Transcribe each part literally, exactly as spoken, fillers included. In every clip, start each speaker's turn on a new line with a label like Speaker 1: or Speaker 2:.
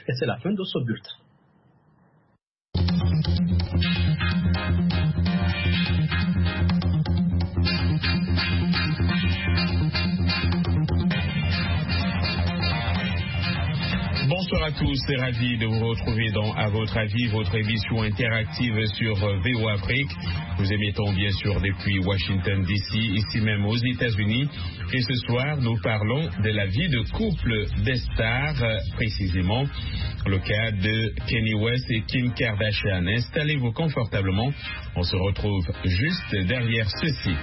Speaker 1: Et c'est la fin de ce bulletin.
Speaker 2: Bonsoir à tous, c'est ravi de vous retrouver dans À votre avis, votre émission interactive sur V O Afrique. Nous émettons bien sûr depuis Washington D C, ici même aux États-Unis. Et ce soir, nous parlons de la vie de couple des stars, précisément le cas de Kanye West et Kim Kardashian. Installez-vous confortablement, on se retrouve juste derrière ceci.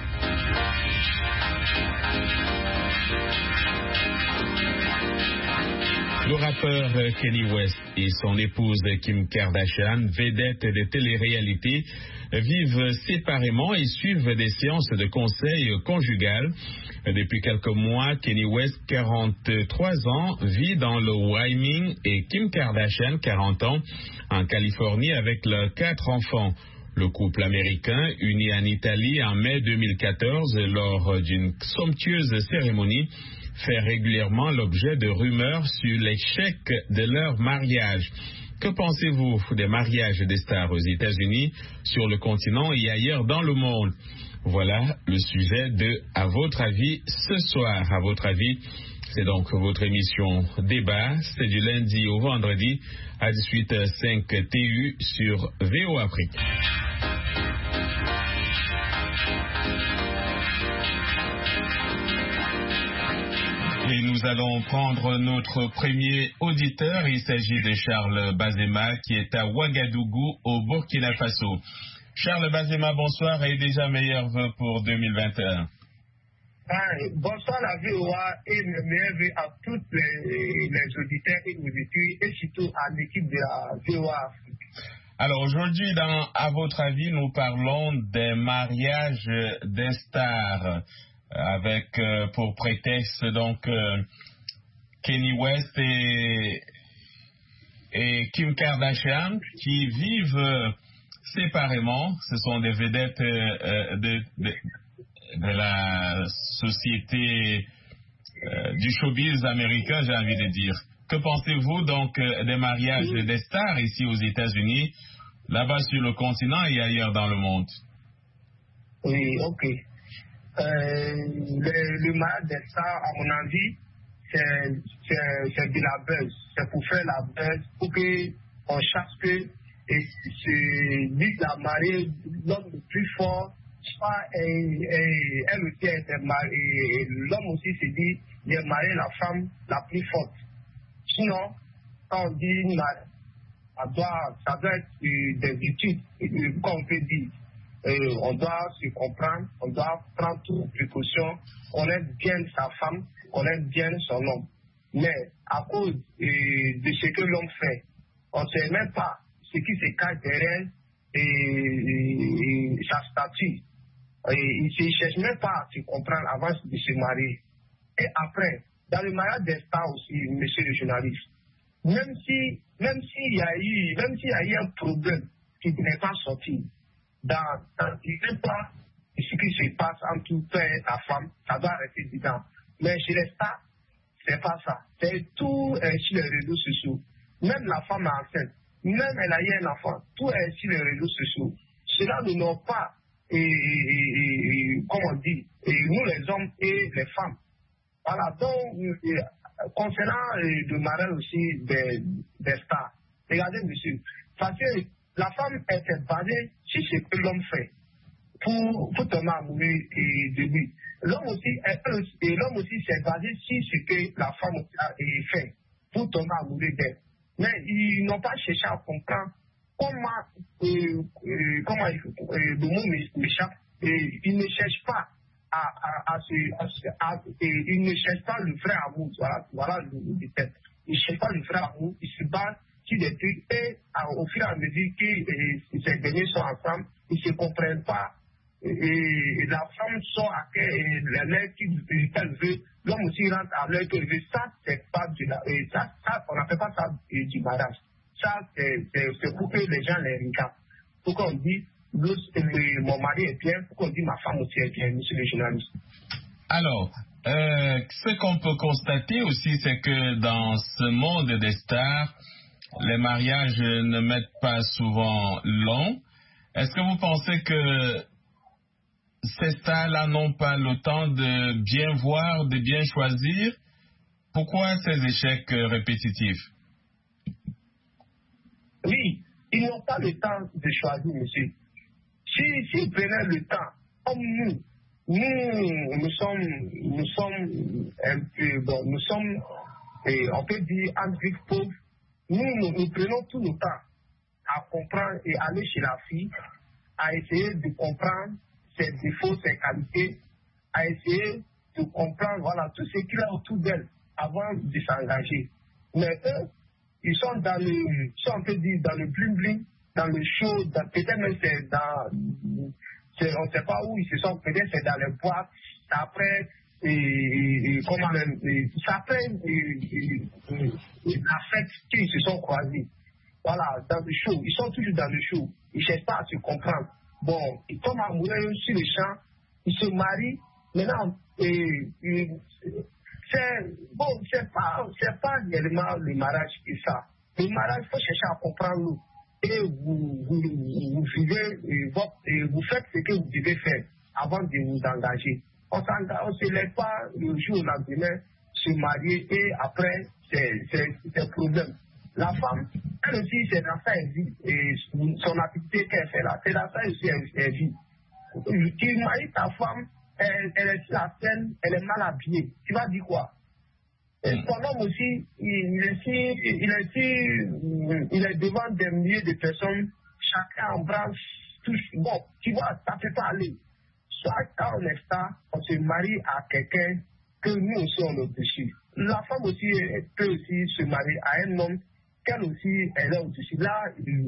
Speaker 2: Le rappeur Kanye West et son épouse Kim Kardashian, vedettes de télé-réalité, vivent séparément et suivent des séances de conseil conjugal. Depuis quelques mois, Kanye West, quarante-trois ans, vit dans le Wyoming et Kim Kardashian, quarante ans, en Californie avec leurs quatre enfants. Le couple américain, uni en Italie en mai deux mille quatorze lors d'une somptueuse cérémonie, fait régulièrement l'objet de rumeurs sur l'échec de leur mariage. Que pensez-vous des mariages des stars aux États-Unis, sur le continent et ailleurs dans le monde? Voilà le sujet de À votre avis ce soir. À votre avis, c'est donc votre émission débat. C'est du lundi au vendredi à dix-huit heures cinq T U sur V O Afrique. Et nous allons prendre notre premier auditeur. Il s'agit de Charles Bazema qui est à Ouagadougou au Burkina Faso. Charles Bazema, bonsoir et déjà meilleurs vœux pour deux mille vingt et un.
Speaker 3: Ah, bonsoir à V O A et mes meilleurs vœux à tous les, les auditeurs et auditeurs et surtout à l'équipe de la V O A Afrique.
Speaker 2: Alors aujourd'hui, dans À votre avis, nous parlons des mariages des stars, avec euh, pour prétexte donc euh, Kanye West et, et Kim Kardashian qui vivent euh, séparément. Ce sont des vedettes euh, de, de, de la société euh, du showbiz américain, j'ai envie de dire. Que pensez-vous donc euh, des mariages des stars ici aux États-Unis, là-bas sur le continent et ailleurs dans le monde?
Speaker 3: Oui, ok. Euh, le, le mariage des stars, à mon avis, c'est, c'est, c'est de la buzz. C'est pour faire la buzz, pour qu'on chasse que et se dit la mariée, l'homme le plus fort, soit et, et, elle aussi est mariée, et l'homme aussi se dit, il est marié la femme la plus forte. Sinon, quand on dit ça doit, ça doit être des études, comme on peut dire. Euh, on doit se comprendre, on doit prendre toutes les précautions, connaître bien sa femme, connaître bien son homme. Mais à cause euh, de ce que l'homme fait, on ne sait même pas ce qui se cache derrière et, et, et sa statue. Et il ne cherche même pas à se comprendre avant de se marier. Et après, dans le mariage des stars aussi, monsieur le journaliste, même si, même s'il y a eu, même s'il y a eu un problème qui n'est pas sorti, dans, dans il n'est pas ce qui se passe entre toi et ta femme, ça doit rester dedans. Mais chez les stars, c'est pas ça. C'est tout euh, sur les réseaux sociaux. Même la femme est enceinte, même elle a eu un enfant, tout est sur les réseaux sociaux. Cela ne nous pas, et, et, et, et, comme on dit, et nous les hommes et les femmes. Voilà, donc, et, concernant euh, le mariage aussi des, des stars, regardez monsieur, parce que la femme était basée sur ce que l'homme fait pour, pour tomber amoureux de lui. L'homme aussi, et l'homme aussi s'est basé sur ce que la femme a fait pour tomber amoureux d'elle. Mais ils n'ont pas cherché à comprendre comment, euh, euh, comment euh, le mot m'échappe. Ils ne cherchent pas à, à, à, se, à, à, à ils ne cherchent pas le vrai amour. Voilà, voilà le, le tête. Ils ne cherchent pas le vrai amour. Ils se basent des trucs et à, au fur et à mesure que ces derniers sont ensemble, ils ne se comprennent pas. Et, et la femme sort à l'heure qu'elle veut, l'homme aussi rentre à l'heure qu'il veut. Ça, c'est pas du et ça, ça, on n'appelle pas ça du mariage. Ça, c'est, c'est, c'est pour que les gens les regardent. Pour qu'on dise, mon mari est bien, pour qu'on dise, ma femme aussi est bien, monsieur le journaliste.
Speaker 2: Alors, euh, ce qu'on peut constater aussi, c'est que dans ce monde des stars, les mariages ne mettent pas souvent long. Est-ce que vous pensez que ces stars-là n'ont pas le temps de bien voir, de bien choisir? Pourquoi ces échecs répétitifs?
Speaker 3: Oui, ils n'ont pas le temps de choisir, monsieur. S'ils si, si prenaient le temps, comme nous, nous, nous sommes, nous sommes un peu, bon, nous sommes, et on peut dire, Afrique pauvre, nous, nous, nous prenons tout le temps à comprendre et aller chez la fille, à essayer de comprendre ses défauts, ses qualités, à essayer de comprendre, voilà, tout ce qu'il y a autour d'elle avant de s'engager. Mais eux, ils sont dans le, si on peut dire, dans le bling-bling, dans le show, peut-être même c'est dans, c'est, on ne sait pas où ils se sont, peut-être c'est dans les boîtes, après, et, et, et comment même, et, c'est après et, et, et, la fête qu'ils se sont croisés. Voilà, dans le show, ils sont toujours dans le show, ils ne cherchent pas à se comprendre. Bon, ils tombent amoureux sur le champ, ils se marient, maintenant, et, et, c'est, bon, c'est pas, c'est pas réellement le mariage qui est ça. Le mariage, il faut chercher à comprendre et vous, vous, vous vivez, et votre, et vous faites ce que vous devez faire avant de vous engager. On ne se lève pas le jour au lendemain, se marier et après, c'est, c'est, c'est un problème. La femme, elle aussi, c'est dans ça elle vit, et son activité qu'elle fait là, c'est dans ça aussi elle, elle vit. Tu maries ta femme, Elle, elle est sur la scène, elle est mal habillée. Tu vas dire quoi? Et ton homme aussi, il, il, est si, il, est si, il est devant des milliers de personnes, chacun embrasse, touche. Bon, tu vois, ça ne peut pas aller. Soit quand on est star, on se marie à quelqu'un que nous aussi on est au-dessus. La femme aussi elle peut aussi se marier à un homme qu'elle aussi elle est au-dessus. Là,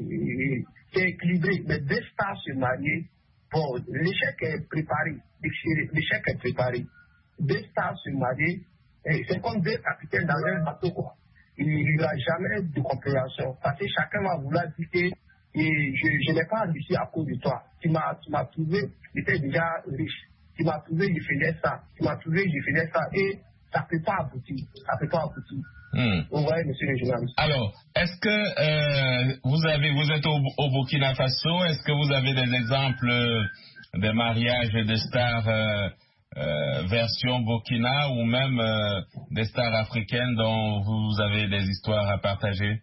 Speaker 3: c'est équilibré. Mais deux stars se marier, bon, l'échec est préparé. L'échec est préparé. Deux stars se marier, c'est comme deux capitaines dans un bateau, quoi. Il n'y aura jamais de compréhension. Parce que chacun va vouloir dire que et je, je n'ai pas réussi à cause de toi. Tu m'as, tu m'as trouvé, j'étais déjà riche. Tu m'as trouvé, je faisais ça. Tu m'as trouvé, je faisais ça. Et ça ne peut pas aboutir. Ça ne peut pas aboutir.
Speaker 2: Hmm.
Speaker 3: Vous voyez, monsieur le journaliste.
Speaker 2: Alors, est-ce que euh, vous avez, vous êtes au, au Burkina Faso, est-ce que vous avez des exemples de mariages de stars euh, euh, version Burkina ou même euh, des stars africaines dont vous avez des histoires à partager?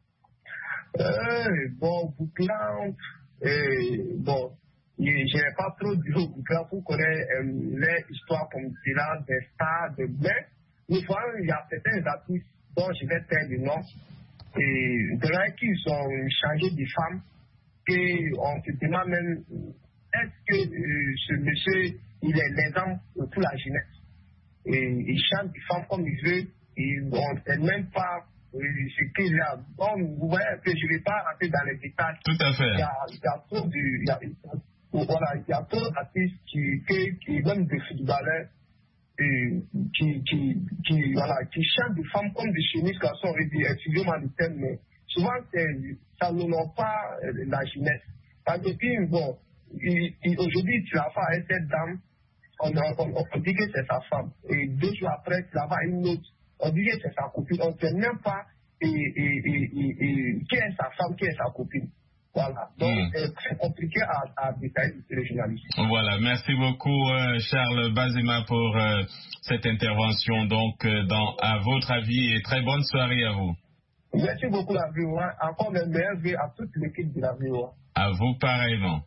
Speaker 3: Euh, bon, Burkina, euh, bon, je n'ai pas trop dit au Burkina pour connaître euh, les histoires comme cela, des stars, de blés. Mais voilà, il y a certains artistes dont je vais taire le nom, et de là qu'ils ont changé de femme, et on se demande même, est-ce que euh, ce monsieur, il est l'exemple pour la jeunesse? Et il change de femme comme il veut, et on ne sait même pas euh, ce qu'il a. Bon, vous voyez que je ne vais pas rentrer dans les détails.
Speaker 2: Tout à fait.
Speaker 3: Il y a, il y a trop de, il y a, voilà, il y a trop d'artistes qui, qui, qui, même des footballeurs, et qui, qui, qui, voilà, qui chantent des femmes comme des chemises garçons et des excusez-moi le terme, mais souvent ça n'honore pas euh, la jeunesse. Parce que puis, bon, aujourd'hui tu vas faire avec cette dame, on, on, on, on dit que c'est sa femme, et deux jours après tu vas voir une autre, on dit que c'est sa copine, on ne sait même pas et, et, et, et, et, qui est sa femme, qui est sa copine. Voilà, donc mm. euh, c'est compliqué à, à détailler le journaliste.
Speaker 2: Voilà, merci beaucoup euh, Charles Bazema pour euh, cette intervention donc euh, dans À votre avis et très bonne soirée à vous.
Speaker 3: Merci beaucoup la V O A, encore mes meilleurs vœux à toute l'équipe de la V O A.
Speaker 2: À vous pareillement.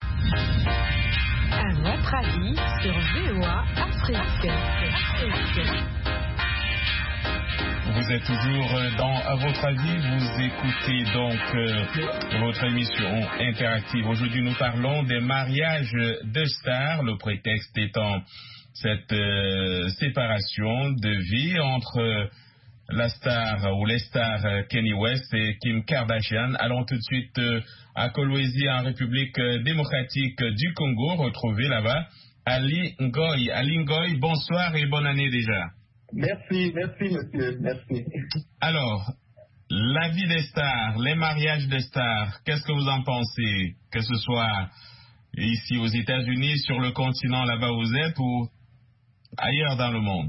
Speaker 1: À votre avis sur V O A Afrique. Afrique.
Speaker 2: Vous êtes toujours dans À votre avis, vous écoutez donc euh, votre émission interactive. Aujourd'hui, nous parlons des mariages de stars, le prétexte étant cette euh, séparation de vie entre euh, la star ou les stars euh, Kanye West et Kim Kardashian. Allons tout de suite euh, à Kolwezi, en République démocratique du Congo, retrouver là-bas Ali Ngoy. Ali Ngoy, bonsoir et bonne année déjà.
Speaker 3: Merci, merci monsieur, merci.
Speaker 2: Alors, la vie des stars, les mariages des stars, qu'est-ce que vous en pensez? Que ce soit ici aux États-Unis, sur le continent là-bas où vous êtes ou ailleurs dans le monde?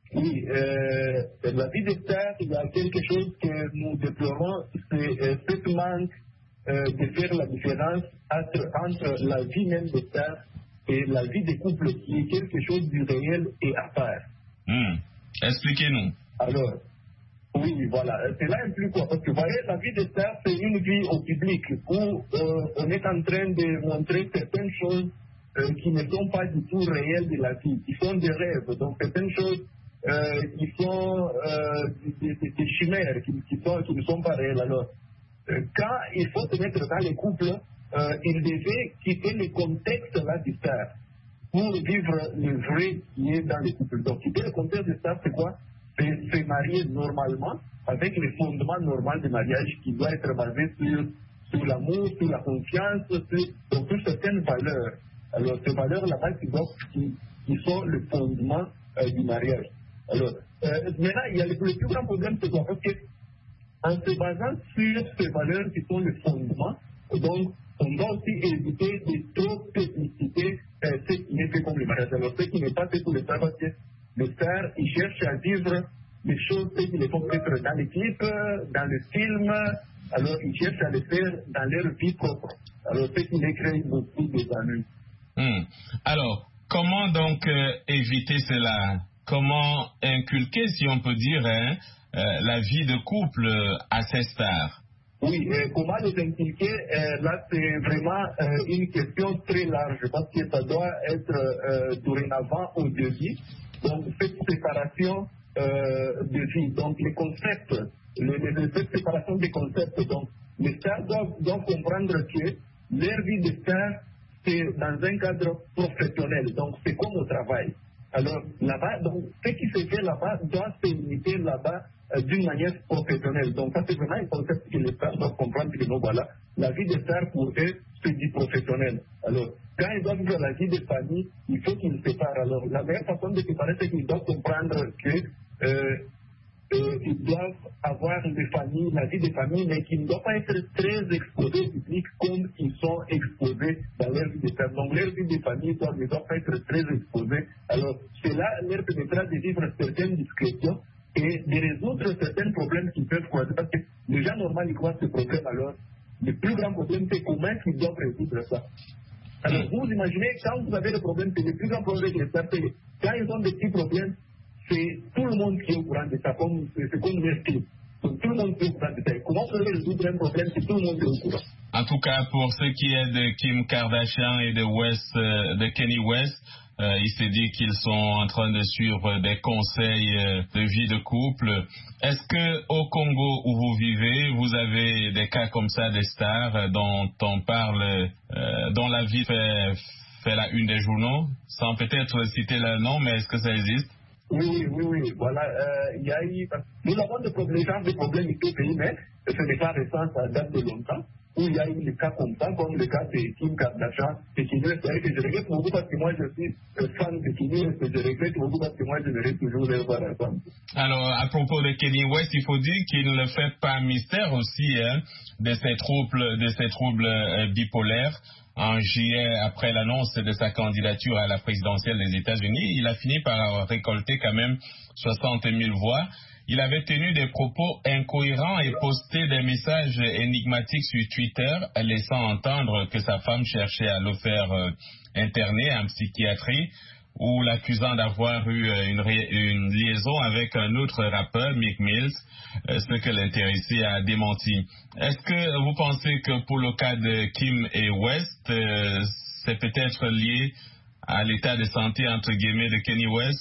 Speaker 3: Oui, euh, la vie des stars, il y a quelque chose que nous déplorons, c'est euh, ce manque euh, de faire la différence entre, entre la vie même des stars et la vie des couples, qui est quelque chose du réel et à part.
Speaker 2: Hmm. Expliquez-nous.
Speaker 3: Alors, oui, voilà, c'est là un plus quoi, parce que vous voyez, la vie des stars, c'est une vie au public où euh, on est en train de montrer certaines choses euh, qui ne sont pas du tout réelles de la vie, qui sont des rêves, donc certaines choses euh, qui sont euh, des, des, des chimères, qui, qui, sont, qui ne sont pas réelles. Alors, euh, quand il faut se mettre dans les couples, euh, il devait quitter le contexte là du star pour vivre le vrai qui est dans les couples. Donc, quitter le contexte du star, c'est quoi? C'est se marier normalement avec les fondements normaux du mariage qui doit être basé sur, sur l'amour, sur la confiance, sur, donc, sur certaines valeurs. Alors, ces valeurs là-bas qui, qui, qui sont le fondement euh, du mariage. Alors, euh, maintenant, il y a le, le plus grand problème, c'est quoi? Parce que en se basant sur ces valeurs qui sont le fondement, donc, on doit aussi éviter de trop technicité euh, ce qui n'est fait comme le mariage. Alors, ce qui n'est pas fait pour le stars, parce que les stars, ils cherchent à vivre les choses qui les font peut-être dans les clips, dans le film, alors ils cherchent à les faire dans leur vie propre. Alors, ce qui les crée beaucoup d'ennuis.
Speaker 2: Hmm. Alors, comment donc euh, éviter cela? Comment inculquer, si on peut dire, hein, euh, la vie de couple à ces stars?
Speaker 3: Oui, euh, comment les inculquer? euh, Là, c'est vraiment euh, une question très large parce que ça doit être euh, dorénavant au début. Donc, cette séparation euh, de vie, donc les concepts, le, le, cette séparation des concepts. Donc, les stars doivent, doivent comprendre que leur vie de star, c'est dans un cadre professionnel. Donc, c'est comme au travail. Alors, là-bas, donc, ce qui se fait là-bas doit se limiter là-bas euh, d'une manière professionnelle. Donc, ça, c'est vraiment un concept que les stars doivent comprendre que, non, voilà, la vie des stars, pour eux, c'est du professionnel. Alors, quand ils doivent vivre la vie de famille, il faut qu'ils se séparent. Alors, la meilleure façon de se séparer, c'est qu'ils doivent comprendre que euh, euh, ils doivent avoir des familles, la vie des familles, mais qui ne doivent pas être très exposés au public comme ils sont exposés dans leur vie de famille. Donc, leur vie de famille doit, ne doit pas être très exposée. Alors, cela leur permettra de vivre certaines discrétions et de résoudre certains problèmes qui peuvent croiser. Parce que les gens normaux, ils croisent ce problème. Alors, le plus grand problème, c'est comment ils doivent résoudre ça. Alors, vous imaginez, quand vous avez des problèmes, c'est le plus grand problème que les stars, c'est quand ils ont des petits problèmes, c'est tout le monde qui est au courant de ça, comme, c'est comme une estime. Donc, tout le monde qui est au courant de ça. Comment vous pouvez résoudre un problème si tout le monde est au courant?
Speaker 2: En tout cas, pour ce qui est de Kim Kardashian et de West, euh, de Kanye West, euh, il s'est dit qu'ils sont en train de suivre des conseils euh, de vie de couple. Est-ce que au Congo où vous vivez, vous avez des cas comme ça, des stars euh, dont on parle, euh, dont la vie fait, fait la une des journaux, sans peut-être citer leur nom, mais est-ce que ça existe?
Speaker 3: Oui, oui, oui, oui. Voilà, euh, il y a eu. Nous avons des problèmes, des problèmes ici au pays, mais ce n'est pas récent, ça date de longtemps, où il y a eu des cas comme ça, comme le cas de Kim Kardashian, et qui me fait que je regrette beaucoup parce que moi je suis fan de Kim, et je regrette beaucoup parce que moi je verrai toujours les voir ensemble.
Speaker 2: Alors, à propos de Kanye West, il faut dire qu'il ne fait pas mystère aussi hein, de ces troubles, de ces troubles euh, bipolaires. En juillet, après l'annonce de sa candidature à la présidentielle des États-Unis, il a fini par récolter quand même soixante mille voix. Il avait tenu des propos incohérents et posté des messages énigmatiques sur Twitter, laissant entendre que sa femme cherchait à le faire euh, interner en psychiatrie, ou l'accusant d'avoir eu une, une liaison avec un autre rappeur, Meek Mills, euh, ce que l'intéressé a démenti. Est-ce que vous pensez que pour le cas de Kim et West, euh, c'est peut-être lié à l'état de santé, entre guillemets, de Kanye West?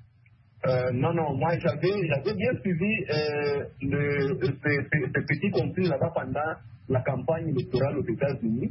Speaker 3: Euh, non, non, moi j'avais, j'avais bien suivi euh, le, ce, ce, ce petit conflit là-bas pendant la campagne électorale aux États-Unis.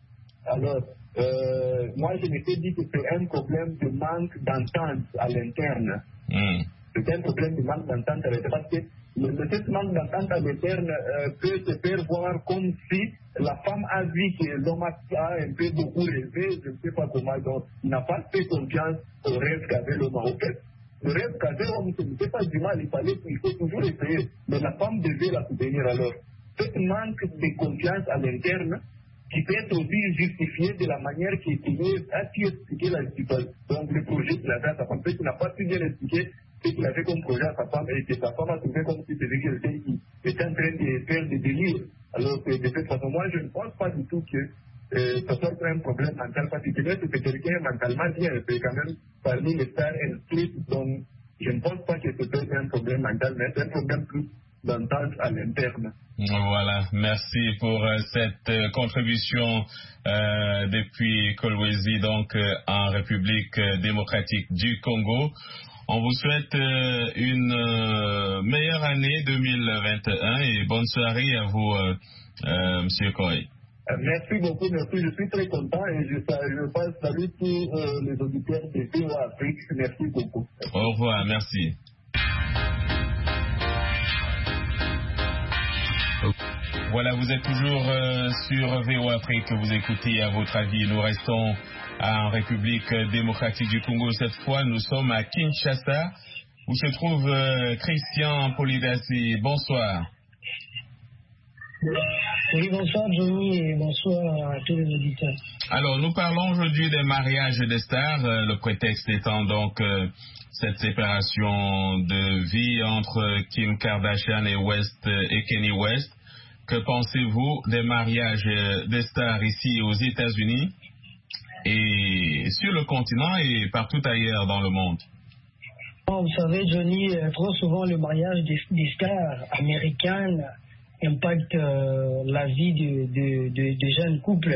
Speaker 3: Alors, euh, moi je m'étais dit que c'est un problème de manque d'entente à l'interne.
Speaker 2: Mm.
Speaker 3: C'est un problème de manque d'entente à l'interne parce que le, le, ce manque d'entente à l'interne euh, peut se faire voir comme si la femme a vu que l'homme a un peu beaucoup rêvé, je ne sais pas comment, donc il n'a pas fait confiance au rêve qu'avait l'homme en fait. Le rêve qu'avait l'homme, ce n'était pas du mal, il fallait qu'il faut toujours essayer, mais la femme devait la soutenir alors. Ce manque de confiance à l'interne qui peut être aussi justifié de la manière qui est a pu expliquer la situation. Donc le projet de la date, en fait, il n'a pas pu bien expliquer ce qu'il avait comme projet à sa femme et que sa femme a trouvé comme si c'était quelqu'un qui était en train de faire des délires. Alors que de cette façon, moi, je ne pense pas du tout que euh, ça soit un problème mental, parce que peut-être que quelqu'un mentalement bien, c'est quand même parmi les stars inscrites, donc je ne pense pas que ce soit un problème mental, mais c'est un problème plus d'entente à l'interne.
Speaker 2: Voilà, merci pour euh, cette euh, contribution euh, depuis Kolwezi, donc euh, en République euh, démocratique du Congo. On vous souhaite euh, une euh, meilleure année deux mille vingt et un et bonne soirée à vous, euh, euh, Monsieur Koy.
Speaker 3: Euh, merci beaucoup, merci, je suis très content et je, je passe salut tous euh, les auditeurs de V O A Afrique. Merci beaucoup.
Speaker 2: Au revoir, merci. Voilà, vous êtes toujours euh, sur V O A Afrique que vous écoutez à votre avis. Nous restons en République démocratique du Congo. Cette fois, nous sommes à Kinshasa, où se trouve euh, Christian Polidasi. Bonsoir.
Speaker 4: Oui, bonsoir Johnny et bonsoir à tous les auditeurs.
Speaker 2: Alors, nous parlons aujourd'hui des mariages des stars, euh, le prétexte étant donc euh, cette séparation de vie entre Kim Kardashian et West euh, et Kanye West. Que pensez-vous des mariages euh, des stars ici aux États-Unis et sur le continent et partout ailleurs dans le monde?
Speaker 4: Vous savez, Johnny, trop souvent le mariage des, des stars américaines impacte euh, la vie de, de, de, de jeunes couples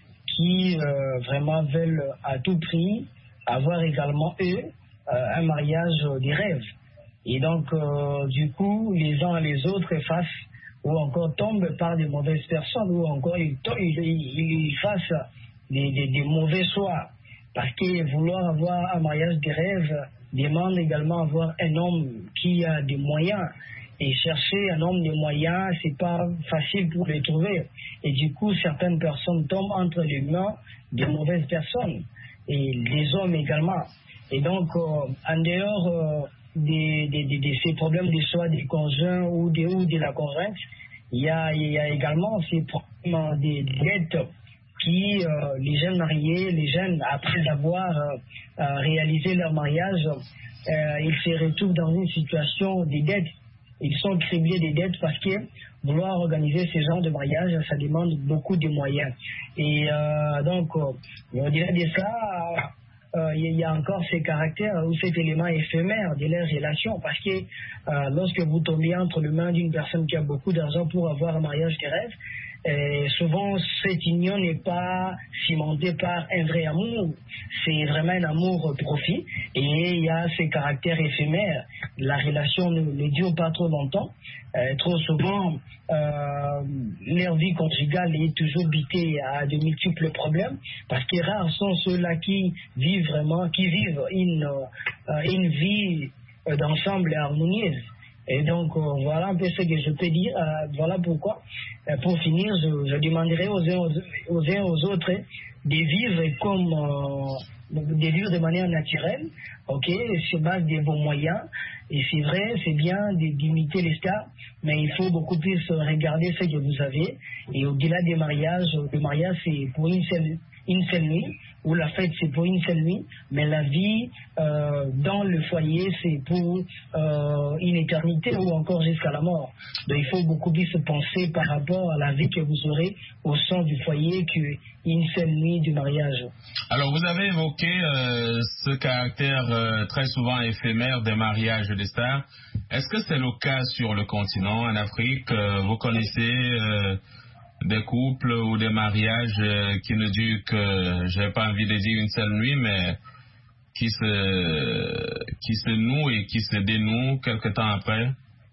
Speaker 4: qui euh, vraiment veulent à tout prix avoir également eux euh, un mariage des rêves. Et donc, euh, du coup, les uns et les autres fassent ou encore tombent par des mauvaises personnes ou encore ils, ils, ils, ils fassent des, des, des mauvais choix. Parce que vouloir avoir un mariage des rêves demande également avoir un homme qui a des moyens. Et chercher un homme de moyens, c'est pas facile pour les trouver. Et du coup, certaines personnes tombent entre les mains de mauvaises personnes. Et les hommes également. Et donc, euh, en dehors euh, de, de, de, de ces problèmes de choix des conjoints ou de, ou de la conjointe, il y a, il y a également ces problèmes des dettes qui, euh, les jeunes mariés, les jeunes, après avoir euh, euh, réalisé leur mariage, euh, ils se retrouvent dans une situation de dette. Ils sont criblés des dettes parce que vouloir organiser ce genre de mariage, ça demande beaucoup de moyens. Et euh, donc, euh, au-delà de ça, euh, il y a encore ces caractères ou cet élément éphémère de leur relation. Parce que euh, lorsque vous tombez entre les mains d'une personne qui a beaucoup d'argent pour avoir un mariage de rêve, et souvent, cette union n'est pas cimentée par un vrai amour. C'est vraiment un amour profit. Et il y a ces caractères éphémères. La relation ne, ne dure pas trop longtemps. Euh, trop souvent, euh, leur vie conjugale est toujours bitée à de multiples problèmes. Parce que rares sont ceux-là qui vivent vraiment, qui vivent une, euh, une vie d'ensemble harmonieuse. Et donc, euh, voilà un peu ce que je peux dire. Euh, voilà pourquoi, euh, pour finir, je, je demanderai aux uns aux, aux, uns aux autres de vivre comme, euh, de vivre de manière naturelle, ok, sur base de vos moyens. Et c'est vrai, c'est bien d'imiter les stars, mais il faut beaucoup plus regarder ce que vous avez. Et au-delà des mariages, le mariage, c'est pour une seule, une seule nuit, ou la fête, c'est pour une seule nuit, mais la vie euh, dans le foyer, c'est pour euh, une éternité ou encore jusqu'à la mort. Donc il faut beaucoup plus penser par rapport à la vie que vous aurez au sein du foyer qu'une seule nuit du mariage.
Speaker 2: Alors vous avez évoqué euh, ce caractère euh, très souvent éphémère des mariages des stars. Est-ce que c'est le cas sur le continent, en Afrique? euh, Vous connaissez euh, des couples ou des mariages euh, qui ne durent que, j'ai pas envie de dire une seule nuit, mais qui se, qui se nouent et qui se dénouent quelque temps après?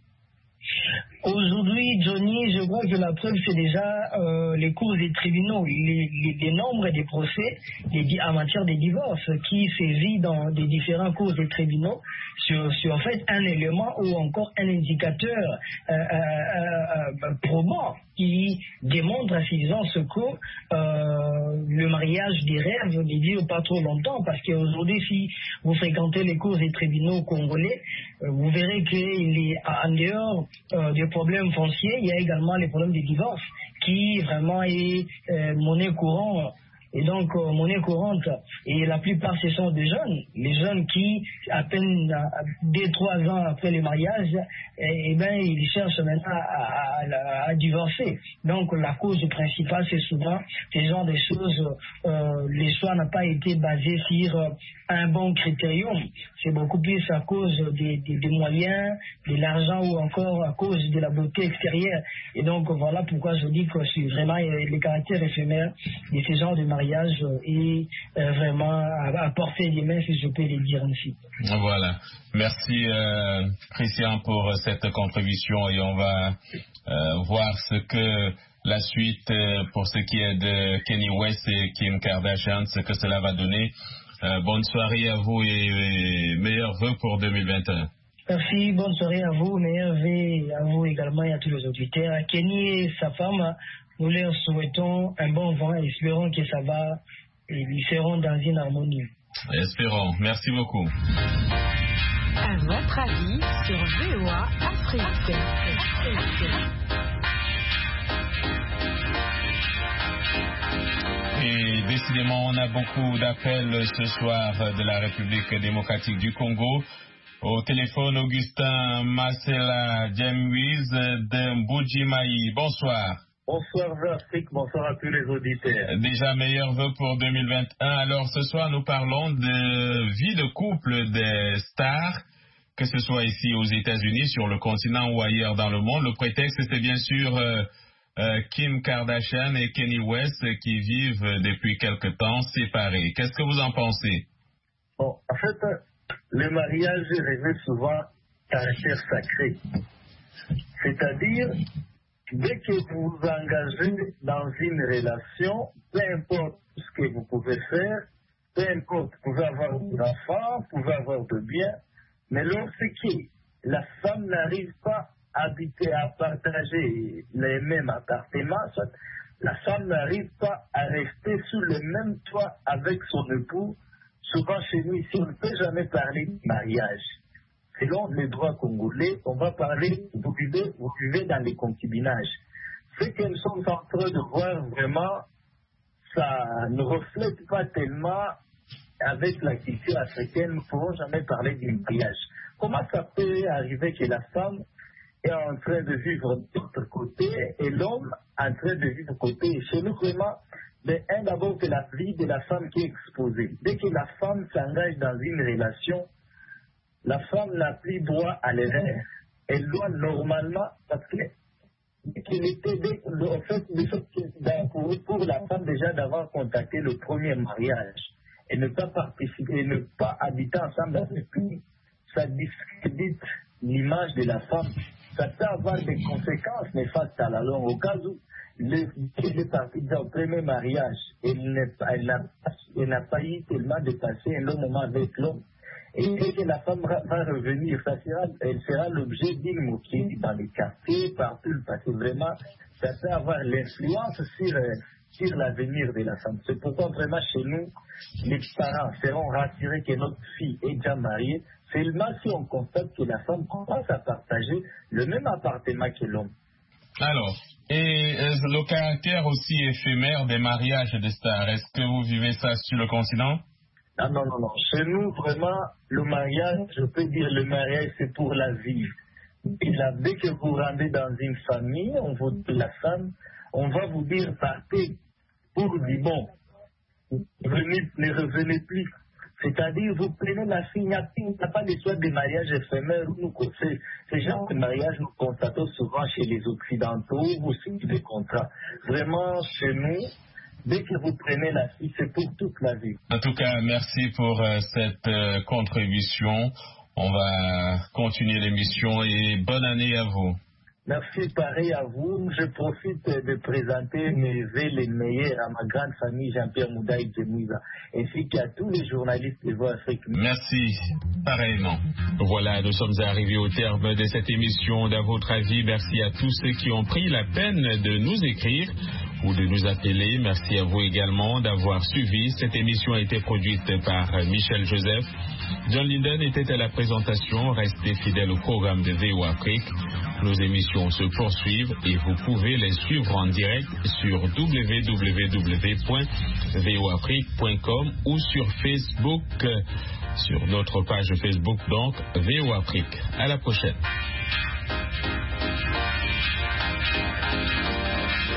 Speaker 4: Aujourd'hui, Johnny, je crois que la preuve, c'est déjà euh, les cours des tribunaux, les, les, les nombres des procès les, en matière de divorce qui saisissent dans des différents cours des tribunaux sur, sur en fait un élément ou encore un indicateur euh, euh, euh, probant qui démontre à ce que euh, le mariage des rêves ne dure pas trop longtemps, parce qu'aujourd'hui, si vous fréquentez les cours des tribunaux congolais, euh, vous verrez qu'en dehors euh, des problèmes fonciers, il y a également les problèmes de divorce qui vraiment est euh, monnaie courante et donc euh, monnaie courante. Et la plupart, ce sont des jeunes, les jeunes qui, à peine deux, trois ans après le mariage, et, et ben, ils cherchent maintenant à, à, à divorcer. Donc la cause principale, c'est souvent ce genre de choses. Euh, les choix n'ont pas été basés sur euh, un bon critérium. C'est beaucoup plus à cause des, des, des moyens, de l'argent ou encore à cause de la beauté extérieure. Et donc voilà pourquoi je dis que c'est vraiment euh, le caractère éphémère de ce genre de mariage euh, est euh, vraiment à, à portée des mains, si je peux le dire ainsi.
Speaker 2: Voilà. Merci euh, Christian pour cette contribution et on va euh, voir ce que la suite euh, pour ce qui est de Kanye West et Kim Kardashian, ce que cela va donner. Euh, bonne soirée à vous et, et meilleurs vœux pour deux mille vingt et un.
Speaker 4: Merci, bonne soirée à vous, meilleurs vœux à vous également et à tous les auditeurs. À Kenny et sa femme, nous leur souhaitons un bon vent et espérons que ça va et ils seront dans une harmonie.
Speaker 2: Espérons. Merci beaucoup.
Speaker 1: À votre avis sur V O A Afrique.
Speaker 2: Et décidément, on a beaucoup d'appels ce soir de la République démocratique du Congo. Au téléphone, Augustin Marcela Djemwiz de Mbujimayi. Bonsoir.
Speaker 5: Bonsoir Afrique, bonsoir à tous les auditeurs.
Speaker 2: Déjà, meilleurs vœux pour deux mille vingt et un. Alors, ce soir, nous parlons de vie de couple des stars, que ce soit ici aux États-Unis, sur le continent ou ailleurs dans le monde. Le prétexte, c'était bien sûr euh, euh, Kim Kardashian et Kanye West qui vivent depuis quelque temps séparés. Qu'est-ce que vous en pensez?
Speaker 5: Bon, en fait, le mariage revêt souvent caractère sacré. C'est-à-dire, dès que vous vous engagez dans une relation, peu importe ce que vous pouvez faire, peu importe, vous pouvez avoir des enfants, vous pouvez avoir de biens, mais lorsque la femme n'arrive pas à habiter, à partager les mêmes appartements, soit la femme n'arrive pas à rester sous le même toit avec son époux, souvent chez nous ici, on ne peut jamais parler de mariage. Selon les droits congolais, on va parler, vous vivez, vous vivez dans les concubinages. Ce que nous sommes en train de voir vraiment, ça ne reflète pas tellement avec la culture africaine, nous ne pouvons jamais parler du mariage. Comment ça peut arriver que la femme est en train de vivre de l'autre côté et l'homme en train de vivre de côté? Chez nous, vraiment, mais un d'abord, c'est la vie de la femme qui est exposée. Dès que la femme s'engage dans une relation, la femme n'a plus droit à l'erreur. Elle doit normalement, parce que qu'il était, en fait, pour, pour la femme déjà d'avoir contacté le premier mariage et ne pas participer, et ne pas habiter ensemble avec lui, ça discrédite l'image de la femme. Ça peut avoir des conséquences néfastes à la longue. Au cas où elle est partie dans le premier mariage, elle n'a pas eu tellement de passer un long moment avec l'homme. Et dès que la femme va revenir, ça sera, elle sera l'objet d'une moquerie dans les quartiers, partout, parce que vraiment, ça peut avoir l'influence sur, sur l'avenir de la femme. C'est pourquoi vraiment chez nous, les parents seront rassurés que notre fille est déjà mariée, seulement si on constate que la femme commence à partager le même appartement que l'homme.
Speaker 2: Alors, et euh, le caractère aussi éphémère des mariages des stars, est-ce que vous vivez ça sur le continent?
Speaker 5: Non, non, non, non. Chez nous, vraiment, le mariage, je peux dire le mariage, c'est pour la vie. Et là, dès que vous rendez dans une famille, on vous dit la femme, on va vous dire partez pour dire bon, venez, ne revenez plus. C'est-à-dire, vous prenez la fille, il n'y a pas d'histoire de mariage éphémère. Nous, c'est, ce genre de mariage, nous constatons souvent chez les Occidentaux ou signez des contrats. Vraiment, chez nous, dès que vous prenez la fille, c'est pour toute la vie.
Speaker 2: En tout cas, merci pour euh, cette euh, contribution. On va continuer l'émission et bonne année à vous.
Speaker 5: Merci, pareil à vous. Je profite de présenter mes vœux les meilleurs à ma grande famille Jean-Pierre Moudaï Djemwiza, ainsi qu'à tous les journalistes de Voix Afrique.
Speaker 2: Merci, pareillement. Voilà, nous sommes arrivés au terme de cette émission. D'à votre avis, merci à tous ceux qui ont pris la peine de nous écrire ou de nous appeler. Merci à vous également d'avoir suivi. Cette émission a été produite par Michel Joseph. John Linden était à la présentation. Restez fidèles au programme de V O Afrique. Nos émissions se poursuivent et vous pouvez les suivre en direct sur w w w point v o afrique point com ou sur Facebook, sur notre page Facebook donc V O Afrique. À la prochaine.